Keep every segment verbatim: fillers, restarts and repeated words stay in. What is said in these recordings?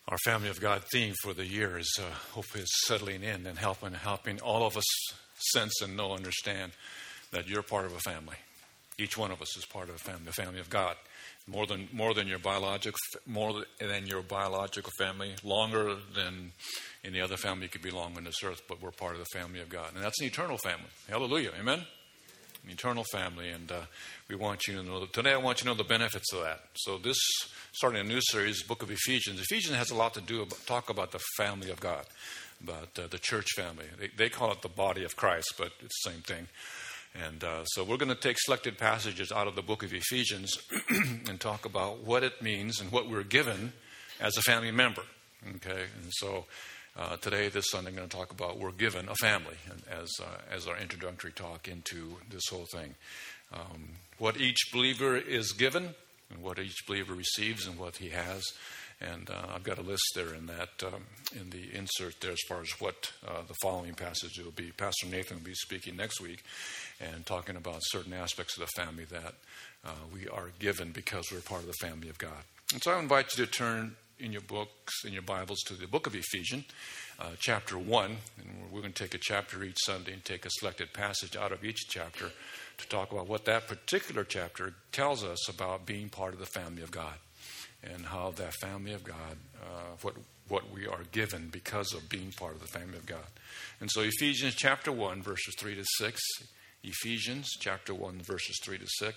Our Family of God theme for the year is uh, hope is settling in and helping helping all of us sense and know, understand that you're part of a family. Each one of us is part of a family, the family of God. More than more than your biological more than your biological family, longer than any other family you could belong on this earth, but we're part of the family of God, and that's an eternal family. Hallelujah, amen. An eternal family, and uh, we want you to know today. I want you to know the benefits of that. So this, starting a new series, Book of Ephesians. Ephesians has a lot to do about talk about the family of God, about uh, the church family. They, they call it the body of Christ, but it's the same thing. And uh, so we're going to take selected passages out of the book of Ephesians and talk about what it means and what we're given as a family member. Okay, and so uh, today, this Sunday, I'm going to talk about we're given a family as uh, as our introductory talk into this whole thing. Um, what each believer is given and what each believer receives and what he has. And uh, I've got a list there in that um, in the insert there as far as what uh, the following passage will be. Pastor Nathan will be speaking next week and talking about certain aspects of the family that uh, we are given because we're part of the family of God. And so I invite you to turn in your books, in your Bibles, to the book of Ephesians, uh, chapter one. And we're going to take a chapter each Sunday and take a selected passage out of each chapter to talk about what that particular chapter tells us about being part of the family of God. And how that family of God, uh, what what we are given because of being part of the family of God. And so Ephesians chapter one, verses three to six. Ephesians chapter one, verses three to six.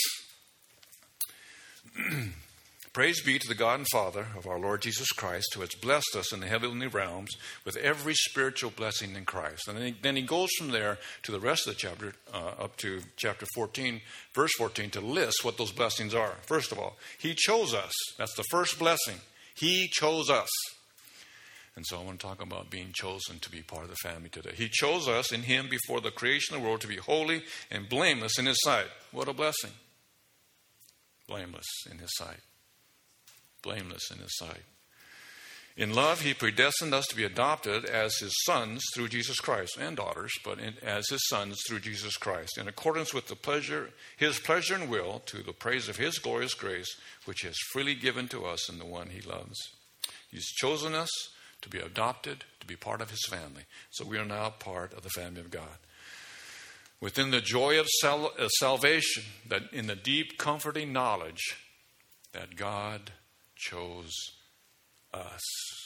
Praise be to the God and Father of our Lord Jesus Christ, who has blessed us in the heavenly realms with every spiritual blessing in Christ. And then he, then he goes from there to the rest of the chapter, uh, up to chapter fourteen, verse fourteen, to list what those blessings are. First of all, he chose us. That's the first blessing. He chose us. And so I want to talk about being chosen to be part of the family today. He chose us in him before the creation of the world to be holy and blameless in his sight. What a blessing. Blameless in his sight. Blameless in his sight. In love, he predestined us to be adopted as his sons through Jesus Christ, and daughters, but in, as his sons through Jesus Christ, in accordance with the pleasure, his pleasure and will, to the praise of his glorious grace, which he has freely given to us in the one he loves. He's chosen us to be adopted, to be part of his family. So we are now part of the family of God. Within the joy of sal- uh, salvation, that in the deep, comforting knowledge that God chose us.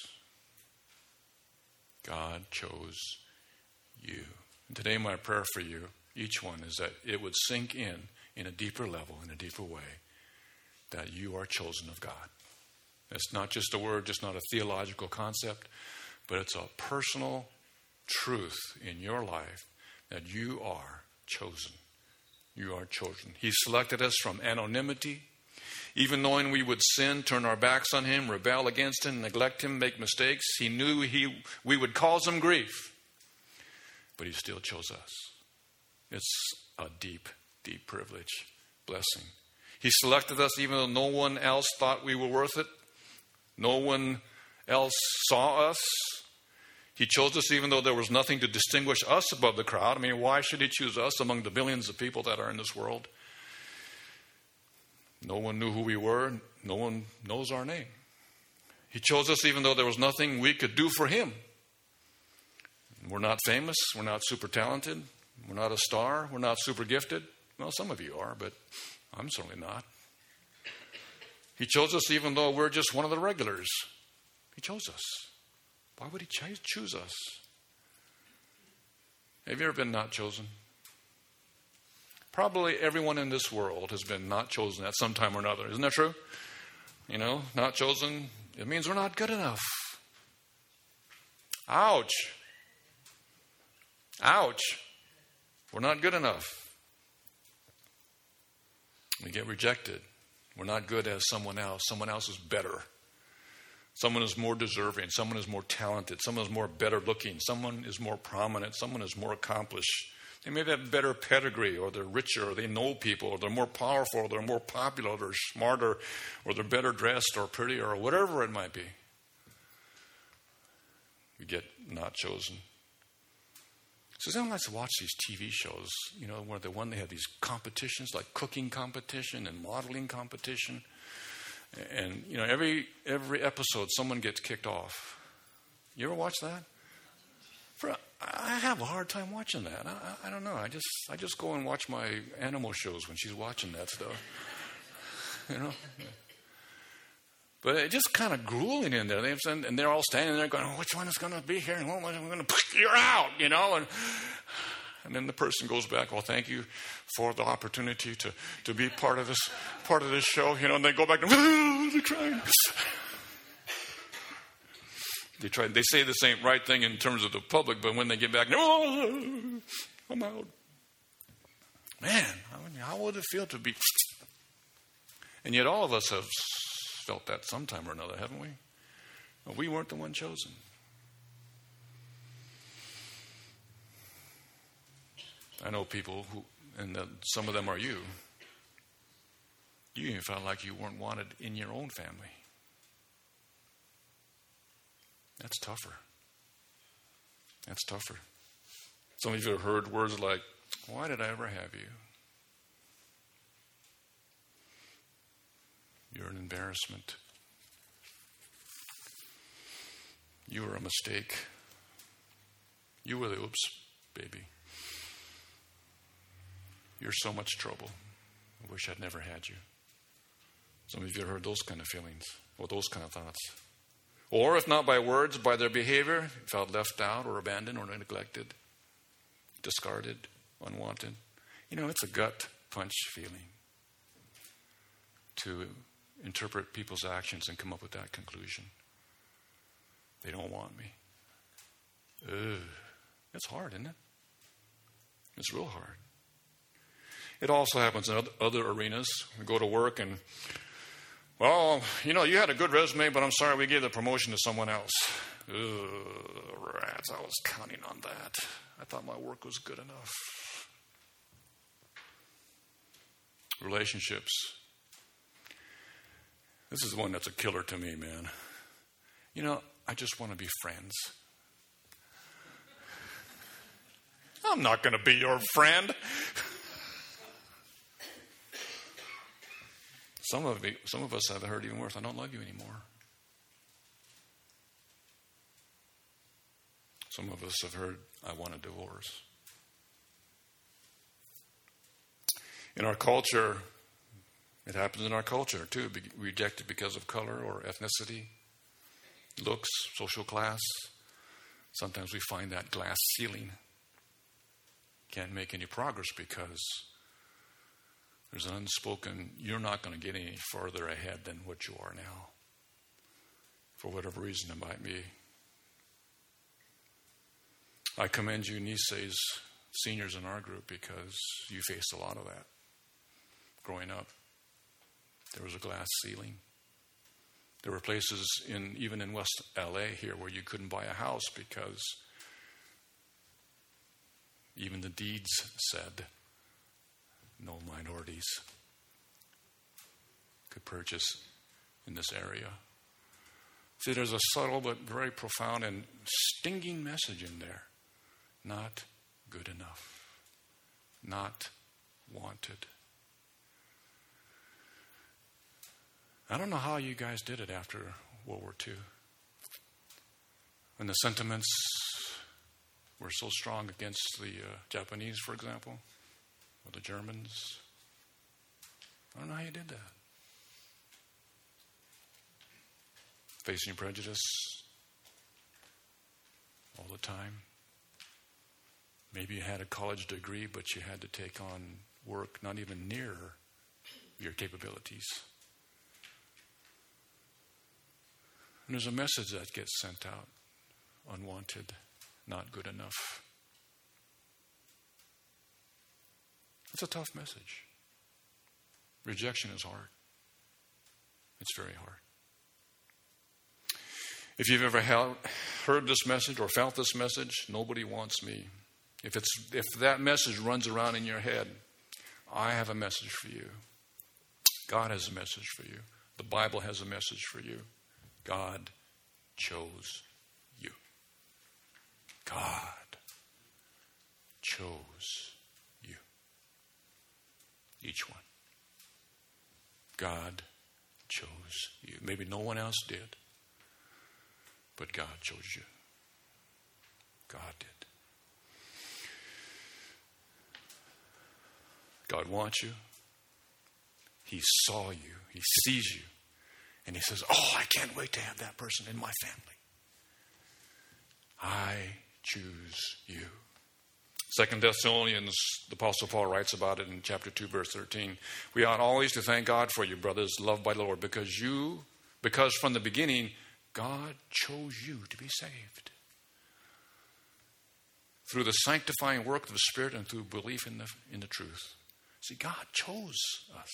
God chose you. And today my prayer for you, each one, is that it would sink in in a deeper level, in a deeper way, that you are chosen of God. It's not just a word, just not a theological concept, but it's a personal truth in your life that you are chosen. You are chosen. He selected us from anonymity. Even knowing we would sin, turn our backs on him, rebel against him, neglect him, make mistakes, he knew he we would cause him grief. But he still chose us. It's a deep, deep privilege, blessing. He selected us even though no one else thought we were worth it. No one else saw us. He chose us even though there was nothing to distinguish us above the crowd. I mean, why should he choose us among the billions of people that are in this world? No one knew who we were. No one knows our name. He chose us even though there was nothing we could do for him. We're not famous. We're not super talented. We're not a star. We're not super gifted. Well, some of you are, but I'm certainly not. He chose us even though we're just one of the regulars. He chose us. Why would he choose us? Have you ever been not chosen? Probably everyone in this world has been not chosen at some time or another. Isn't that true? You know, not chosen, it means we're not good enough. Ouch. Ouch. We're not good enough. We get rejected. We're not good as someone else. Someone else is better. Someone is more deserving. Someone is more talented. Someone is more better looking. Someone is more prominent. Someone is more accomplished. They maybe have better pedigree, or they're richer, or they know people, or they're more powerful, or they're more popular, or they're smarter, or they're better dressed, or prettier, or whatever it might be. We get not chosen. So I like to watch these T V shows, you know, where the one they have these competitions, like cooking competition and modeling competition. And, you know, every every episode, someone gets kicked off. You ever watch that? For, I have a hard time watching that. I, I don't know. I just I just go and watch my animal shows when she's watching that stuff. You know? But it's just kind of grueling in there. They've sent, and they're all standing there going, which one is going to be here? And what am I going to, you're out, you know? And, and then the person goes back, well, thank you for the opportunity to, to be part of this part of this show, you know, and they go back and they're crying. They try. They say the same right thing in terms of the public, but when they get back, oh, I'm out. Man, I mean, how would it feel to be? And yet, all of us have felt that sometime or another, haven't we? Well, we weren't the one chosen. I know people who, and the, some of them are you. You even felt like you weren't wanted in your own family. That's tougher. That's tougher. Some of you have heard words like, why did I ever have you? You're an embarrassment. You were a mistake. You were the oops, baby. You're so much trouble. I wish I'd never had you. Some of you have heard those kind of feelings, or those kind of thoughts. Or if not by words, by their behavior, felt left out or abandoned or neglected, discarded, unwanted. You know, it's a gut punch feeling to interpret people's actions and come up with that conclusion. They don't want me. Ugh. It's hard, isn't it? It's real hard. It also happens in other arenas. We go to work and, well, you know, you had a good resume, but I'm sorry we gave the promotion to someone else. Ugh, rats, I was counting on that. I thought my work was good enough. Relationships. This is the one that's a killer to me, man. You know, I just want to be friends. I'm not going to be your friend. Some of me, some of us have heard even worse. I don't love you anymore. Some of us have heard, I want a divorce. In our culture, it happens in our culture too. Be rejected because of color or ethnicity, looks, social class. Sometimes we find that glass ceiling. Can't make any progress because there's an unspoken, you're not going to get any further ahead than what you are now. For whatever reason it might be. I commend you, Nisei's seniors in our group, because you faced a lot of that. Growing up, there was a glass ceiling. There were places, in even in West L A here, where you couldn't buy a house because even the deeds said no minorities could purchase in this area. See, there's a subtle but very profound and stinging message in there. Not good enough. Not wanted. I don't know how you guys did it after World War Two. When the sentiments were so strong against the uh, Japanese, for example, or the Germans. I don't know how you did that. Facing prejudice all the time. Maybe you had a college degree, but you had to take on work not even near your capabilities. And there's a message that gets sent out. Unwanted, not good enough. It's a tough message. Rejection is hard. It's very hard. If you've ever held, heard this message or felt this message, nobody wants me. If it's if that message runs around in your head, I have a message for you. God has a message for you. The Bible has a message for you. God chose you. God chose you. Each one. God chose you. Maybe no one else did, but God chose you. God did. God wants you. He saw you. He sees you. And he says, oh, I can't wait to have that person in my family. I choose you. Second Thessalonians, the Apostle Paul writes about it in chapter two, verse thirteen. We ought always to thank God for you, brothers, loved by the Lord, because you, because from the beginning, God chose you to be saved. Through the sanctifying work of the Spirit and through belief in the, in the truth. See, God chose us.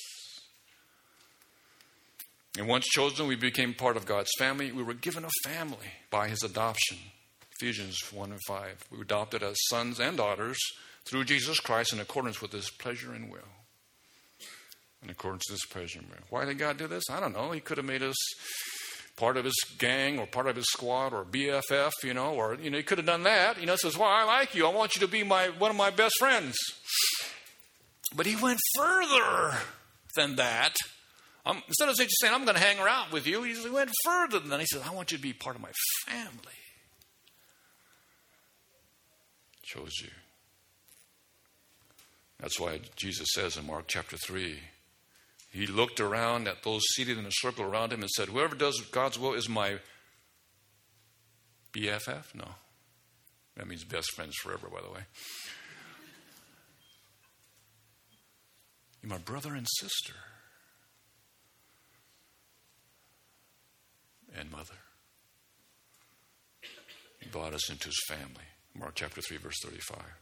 And once chosen, we became part of God's family. We were given a family by his adoption. Ephesians one and five. We were adopted as sons and daughters through Jesus Christ in accordance with his pleasure and will. In accordance with his pleasure and will. Why did God do this? I don't know. He could have made us part of his gang or part of his squad or B F F, you know, or, you know, he could have done that. You know, says, well, I like you. I want you to be my one of my best friends. But he went further than that. Um, instead of just saying, I'm going to hang around with you, he went further than that. He said, I want you to be part of my family. Chose you. That's why Jesus says in Mark chapter three, he looked around at those seated in a circle around him and said, whoever does God's will is my B F F? No. That means best friends forever, by the way. You're my brother and sister. And mother. He brought us into his family. Mark chapter three, verse thirty-five.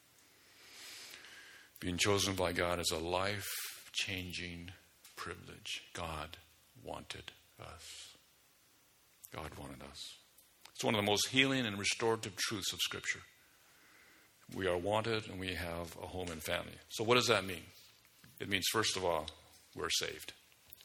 Being chosen by God is a life-changing privilege. God wanted us. God wanted us. It's one of the most healing and restorative truths of Scripture. We are wanted and we have a home and family. So what does that mean? It means, first of all, we're saved.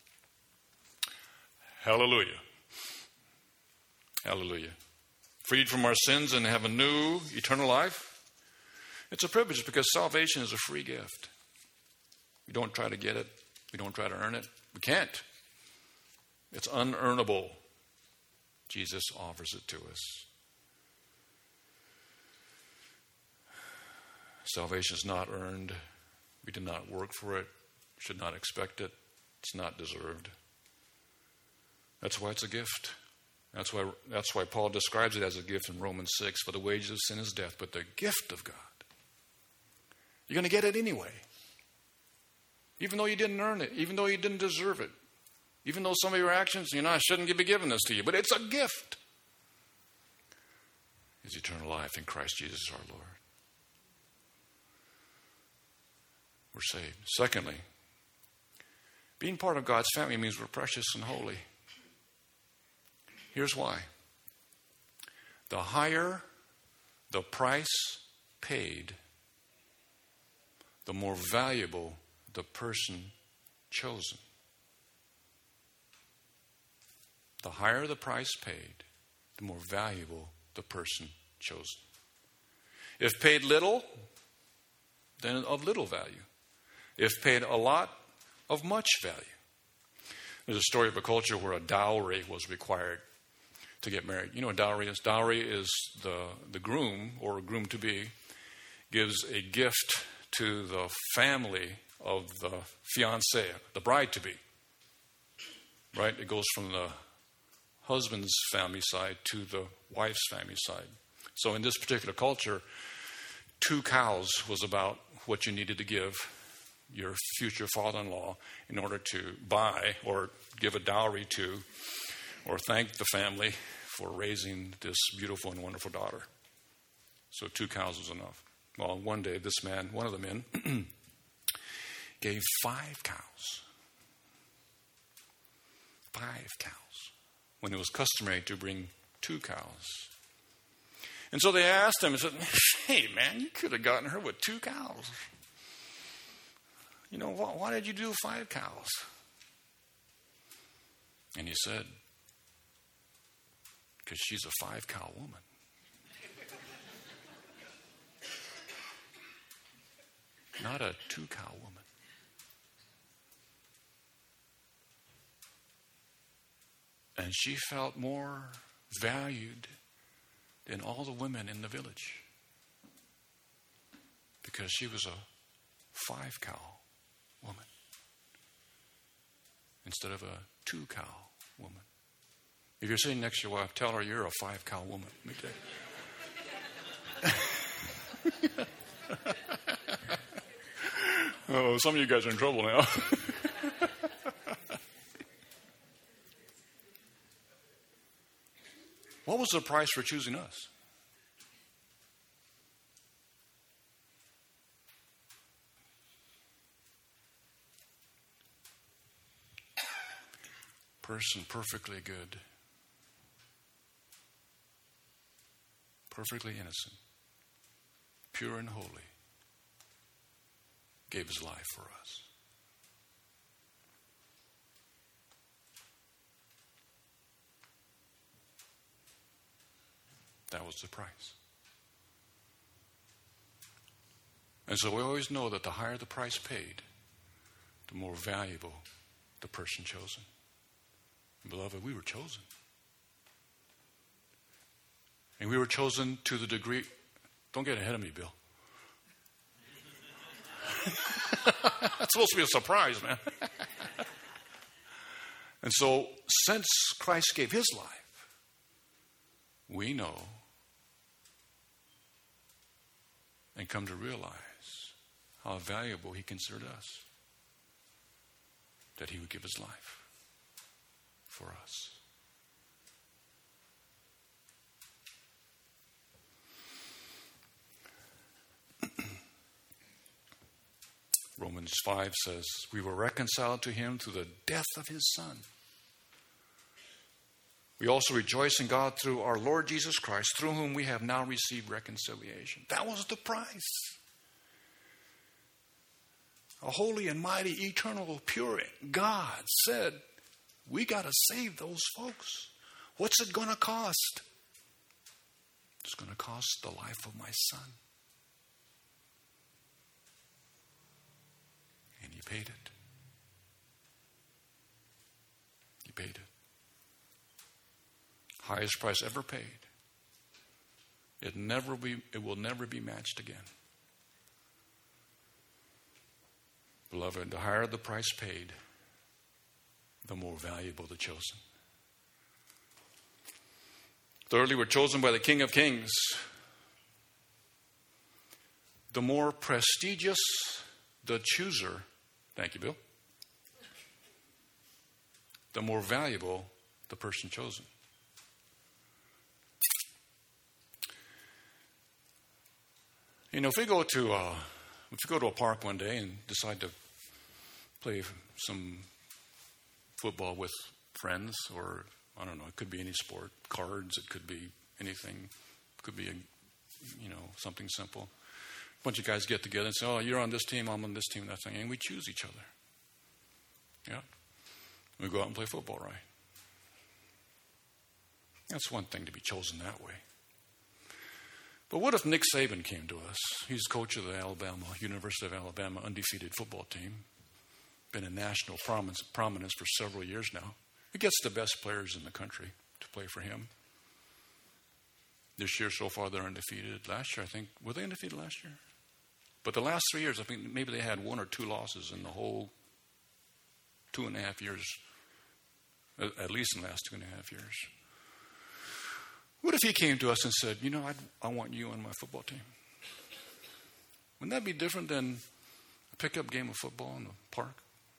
Hallelujah. Hallelujah. Freed from our sins and have a new eternal life. It's a privilege because salvation is a free gift. We don't try to get it. We don't try to earn it. We can't. It's unearnable. Jesus offers it to us. Salvation is not earned. We did not work for it. Should not expect it. It's not deserved. That's why it's a gift. That's why, that's why Paul describes it as a gift in Romans six. For the wages of sin is death, but the gift of God. You're going to get it anyway. Even though you didn't earn it. Even though you didn't deserve it. Even though some of your actions, you know, I shouldn't be giving this to you. But it's a gift. It's eternal life in Christ Jesus our Lord. We're saved. Secondly, being part of God's family means we're precious and holy. Here's why. The higher the price paid, the more valuable the person chosen. The higher the price paid, the more valuable the person chosen. If paid little, then of little value. If paid a lot, of much value. There's a story of a culture where a dowry was required to get married. You know what dowry is? Dowry is the, the groom or groom-to-be gives a gift to the family of the fiancé, the bride-to-be. Right? It goes from the husband's family side to the wife's family side. So in this particular culture, two cows was about what you needed to give your future father-in-law in order to buy or give a dowry to or thank the family for raising this beautiful and wonderful daughter. So two cows was enough. Well, one day this man, one of the men, gave five cows. Five cows. When it was customary to bring two cows. And so they asked him and said, hey man, you could have gotten her with two cows. You know, why, why did you do five cows? And he said, because she's a five-cow woman. Not a two-cow woman. And she felt more valued than all the women in the village because she was a five-cow woman instead of a two-cow woman. If you're sitting next to your wife, tell her you're a five-cow woman. Oh, some of you guys are in trouble now. What was the price for choosing us? Person perfectly good, perfectly innocent, pure and holy, gave his life for us. That was the price. And so we always know that the higher the price paid, the more valuable the person chosen. And beloved, we were chosen. And we were chosen to the degree... Don't get ahead of me, Bill. That's supposed to be a surprise, man. And so, since Christ gave his life, we know and come to realize how valuable he considered us, that he would give his life for us. Romans five says, we were reconciled to him through the death of his Son. We also rejoice in God through our Lord Jesus Christ, through whom we have now received reconciliation. That was the price. A holy and mighty, eternal, pure God said, we got to save those folks. What's it going to cost? It's going to cost the life of my son. And he paid it. He paid it. Highest price ever paid. It never be, it will never be matched again. Beloved, the higher the price paid, the more valuable the chosen. Thirdly, we're chosen by the King of Kings. The more prestigious the chooser, thank you, Bill, the more valuable the person chosen. You know, if we go to uh, if we go to a park one day and decide to play some football with friends, or I don't know, it could be any sport, cards, it could be anything, it could be a, you know, something simple. A bunch of guys get together and say, "Oh, you're on this team, I'm on this team," that thing, and we choose each other. Yeah, we go out and play football, right? That's one thing to be chosen that way. But what if Nick Saban came to us? He's coach of the Alabama, University of Alabama undefeated football team. Been in national prominence, prominence for several years now. He gets the best players in the country to play for him. This year so far they're undefeated. Last year, I think, were they undefeated last year? But the last three years, I think maybe they had one or two losses in the whole two and a half years, at least in the last two and a half years. What if he came to us and said, you know, I'd, I want you on my football team? Wouldn't that be different than a pickup game of football in the park?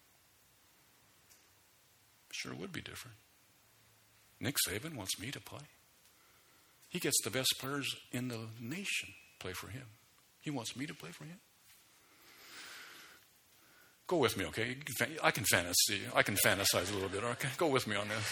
Sure would be different. Nick Saban wants me to play. He gets the best players in the nation play for him. He wants me to play for him. Go with me, okay? I can fantasy. I can fantasize a little bit. Okay, go with me on this.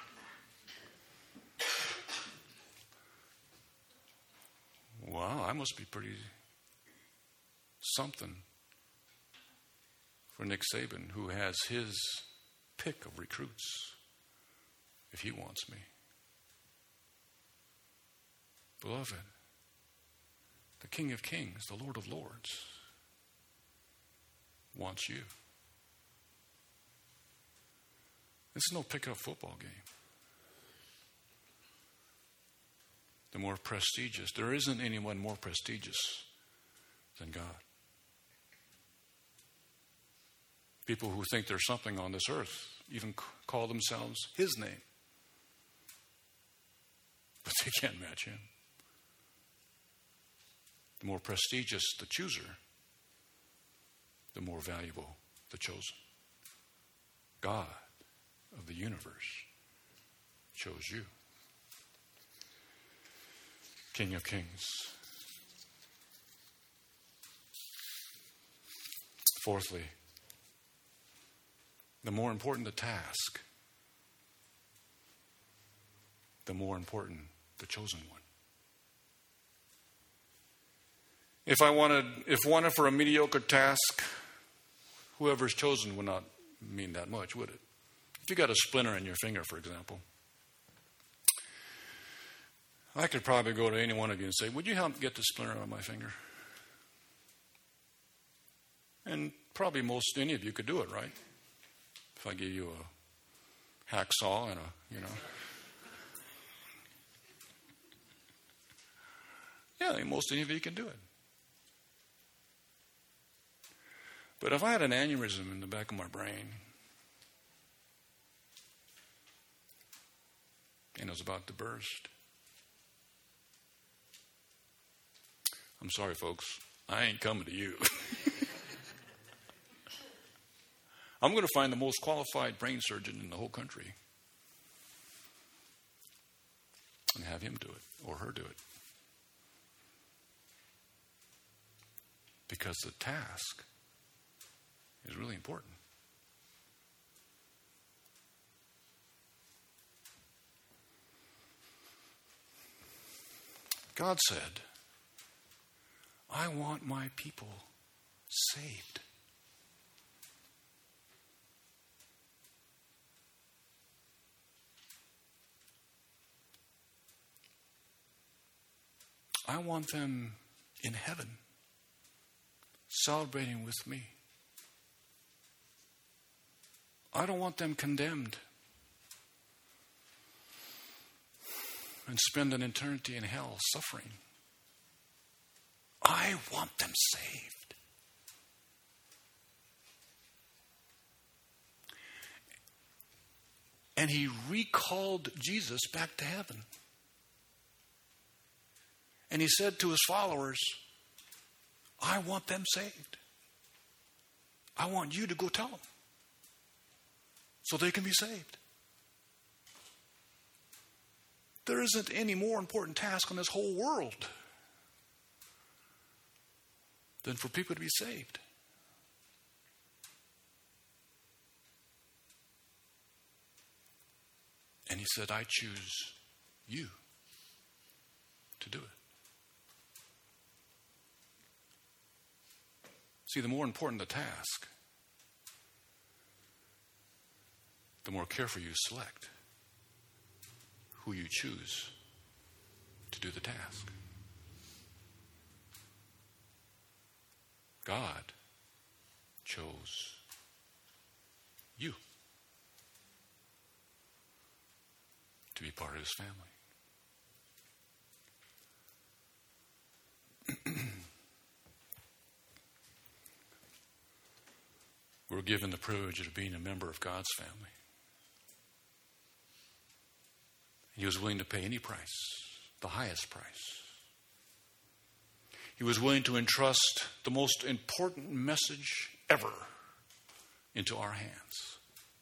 Wow, I must be pretty something for Nick Saban, who has his pick of recruits, if he wants me. Beloved, the King of Kings, the Lord of Lords, wants you. This is no pickup football game. the more prestigious. There isn't anyone more prestigious than God. People who think there's something on this earth even call themselves His name. But they can't match Him. The more prestigious the chooser, the more valuable the chosen. God of the universe chose you. King of Kings. Fourthly, the more important the task, the more important the chosen one. If I wanted, if wanted for a mediocre task, whoever's chosen would not mean that much, would it? If you got a splinter in your finger, for example, I could probably go to any one of you and say, would you help get the splinter out of my finger? And probably most any of you could do it, right? If I give you a hacksaw and a, you know. Yeah, most any of you can do it. But if I had an aneurysm in the back of my brain and it was about to burst, I'm sorry, folks, I ain't coming to you. I'm going to find the most qualified brain surgeon in the whole country and have him do it or her do it. Because the task is really important. God said, I want my people saved. I want them in heaven, celebrating with me. I don't want them condemned and spend an eternity in hell suffering. I want them saved. And He recalled Jesus back to heaven. And He said to His followers, I want them saved. I want you to go tell them so they can be saved. There isn't any more important task on this whole world than for people to be saved. And He said, I choose you to do it. See, the more important the task, the more careful you select who you choose to do the task. God chose you to be part of His family. We're given the privilege of being a member of God's family. He was willing to pay any price, the highest price. He was willing to entrust the most important message ever into our hands.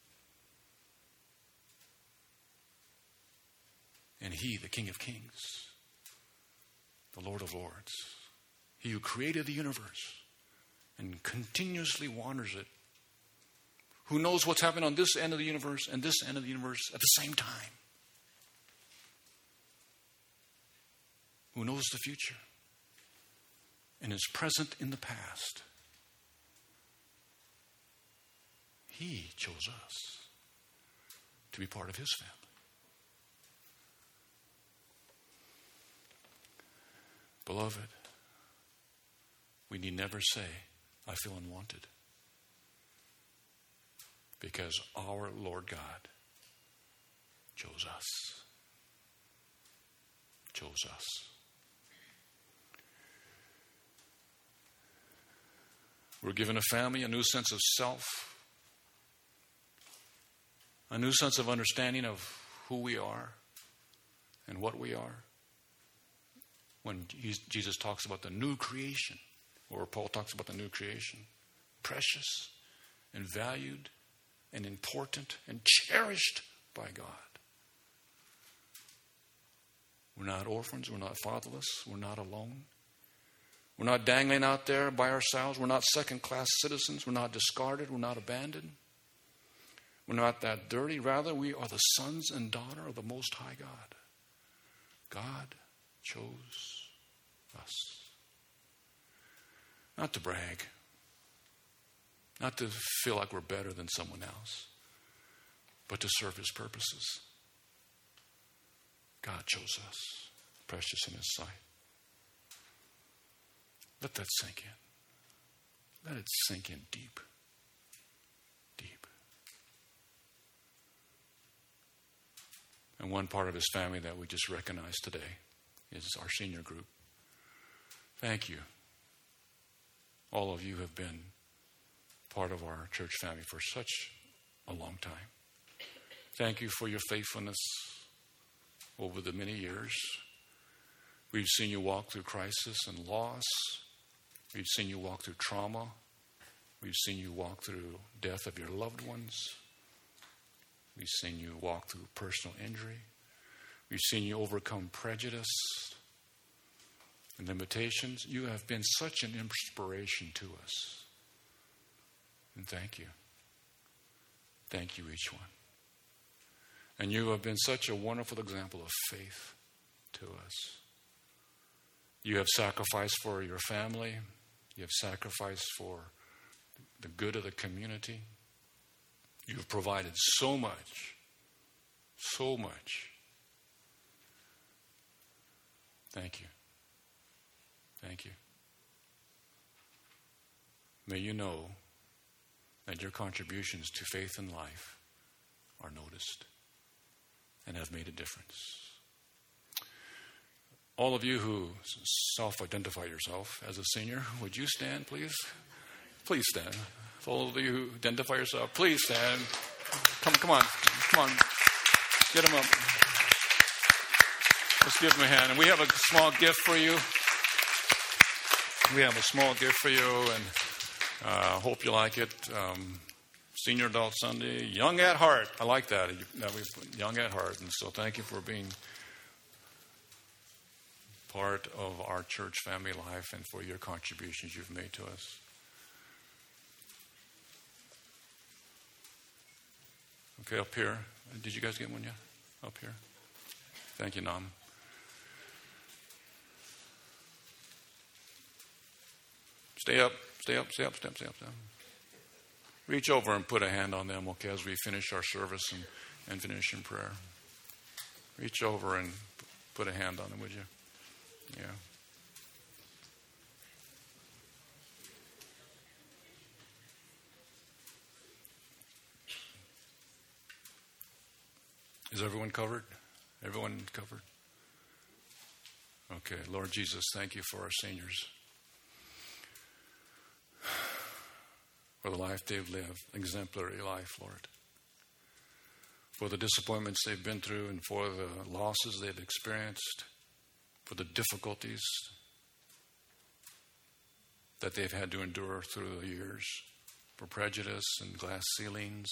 And He, the King of Kings, the Lord of Lords, He who created the universe and continuously wanders it, who knows what's happening on this end of the universe and this end of the universe at the same time, who knows the future and is present in the past. He chose us to be part of His family. Beloved, we need never say, I feel unwanted. Because our Lord God chose us. chose us. We're given a family, a new sense of self, a new sense of understanding of who we are and what we are. When Jesus talks about the new creation, or Paul talks about the new creation, precious and valued and important and cherished by God. We're not orphans. We're not fatherless. We're not alone. We're not dangling out there by ourselves. We're not second-class citizens. We're not discarded. We're not abandoned. We're not that dirty. Rather, we are the sons and daughter of the Most High God. God chose us. Not to brag. Not to feel like we're better than someone else. But to serve His purposes. God chose us. Precious in His sight. Let that sink in. Let it sink in deep. Deep. And one part of His family that we just recognized today is our senior group. Thank you. All of you have been part of our church family for such a long time. Thank you for your faithfulness over the many years. We've seen you walk through crisis and loss. We've seen you walk through trauma. We've seen you walk through death of your loved ones. We've seen you walk through personal injury. We've seen you overcome prejudice and limitations. You have been such an inspiration to us. And thank you. Thank you, each one. And you have been such a wonderful example of faith to us. You have sacrificed for your family. You have sacrificed for the good of the community. You have provided so much, so much. Thank you. Thank you. May you know that your contributions to faith and life are noticed and have made a difference. All of you who self-identify yourself as a senior, would you stand, please? Please stand. All of you who identify yourself, please stand. Come, come on, come on. Get them up. Let's give them a hand. And we have a small gift for you. We have a small gift for you, and I uh, hope you like it. Um, Senior Adult Sunday, Young at Heart. I like that. that we Young at Heart. And so thank you for being part of our church family life and for your contributions you've made to us. Okay, up here. Did you guys get one yet? Up here. Thank you, Nam. Stay up, stay up, stay up, stay up, stay up, stay up. Reach over and put a hand on them, okay, as we finish our service and, and finish in prayer. Reach over and put a hand on them, would you? Yeah. Is everyone covered? Everyone covered? Okay, Lord Jesus, thank you for our seniors. For the life they've lived, exemplary life, Lord. For the disappointments they've been through and for the losses they've experienced, for the difficulties that they've had to endure through the years, for prejudice and glass ceilings,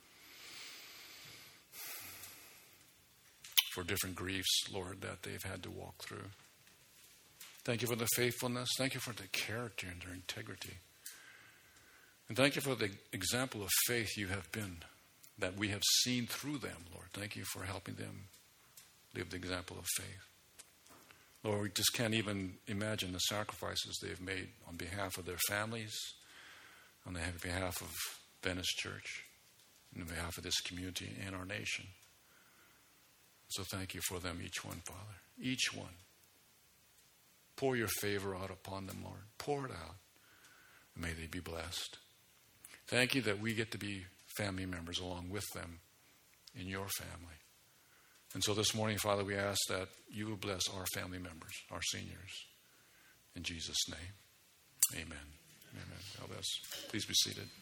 for different griefs, Lord, that they've had to walk through. Thank you for the faithfulness. Thank you for the character and their integrity. And thank you for the example of faith you have been, that we have seen through them, Lord. Thank you for helping them live the example of faith. Lord, we just can't even imagine the sacrifices they've made on behalf of their families, on behalf of Venice Church, and on behalf of this community and our nation. So thank you for them, each one, Father. Each one. Pour your favor out upon them, Lord. Pour it out. May they be blessed. Thank you that we get to be family members along with them in your family. And so this morning, Father, we ask that you will bless our family members, our seniors. In Jesus' name, amen. Amen. God bless. Please be seated.